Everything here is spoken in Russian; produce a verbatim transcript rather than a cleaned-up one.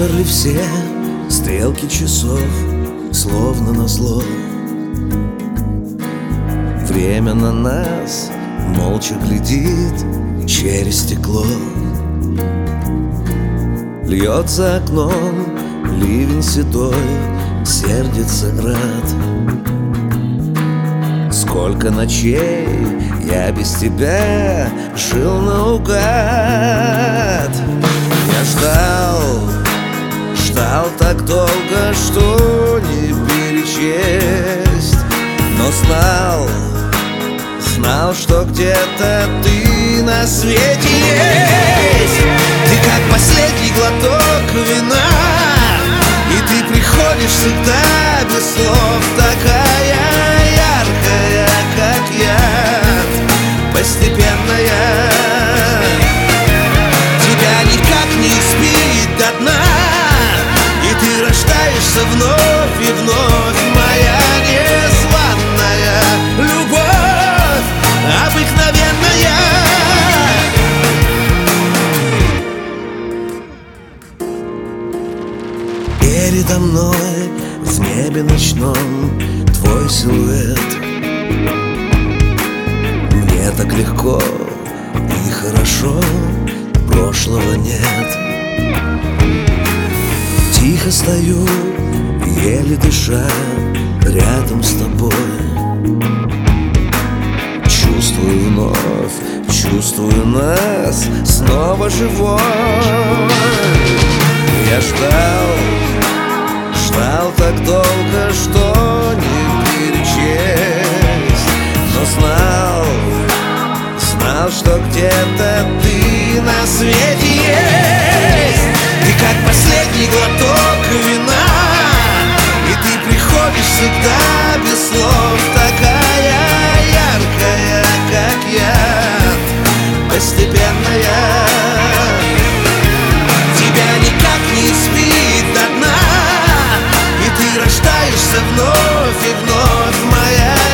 Замерли все стрелки часов, словно назло. Время на нас молча глядит через стекло. Льется окном ливень седой, сердится град. Сколько ночей я без тебя жил наугад. Я ждал, ждал так долго, что не перечесть. Но знал, знал, что где-то ты на свете есть. Ты как последний глоток вина, и ты приходишь всегда без слов. Такая яркая, как яд, постепенная. Тебя никак не испить до дна, и ты рождаешься вновь и вновь. Моя незваная любовь, обыкновенная. Передо мной в небе ночном твой силуэт. Мне так легко и хорошо, прошлого нет. Тихо стою, еле дыша, рядом с тобой. Чувствую вновь, чувствую нас снова живой. Я ждал, ждал так долго, что не перечесть. Но знал, знал, что где-то ты на свете есть. Ты как последний глоток вина, и ты приходишь всегда без слов. Такая яркая, как яд, постепенная. Тебя никак не спит до дна, и ты рождаешься вновь и вновь. Моя